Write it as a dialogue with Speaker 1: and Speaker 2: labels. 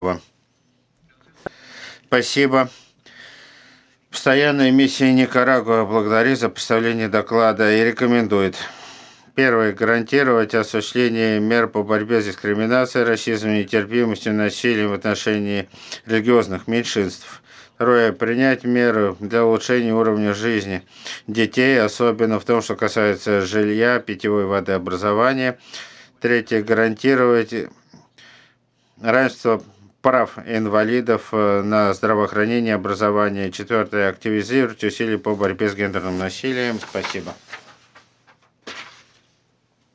Speaker 1: Спасибо. Постоянная миссия Никарагуа благодарит за представление доклада и рекомендует: первое. Гарантировать осуществление мер по борьбе с дискриминацией, расизмом, нетерпимостью, насилием в отношении религиозных меньшинств. Второе. Принять меры для улучшения уровня жизни детей, особенно в том, что касается жилья, питьевой воды, образования. Третье. Гарантировать равенство прав инвалидов на здравоохранение и образование. Четвертое. Активизировать усилия по борьбе с гендерным насилием. Спасибо.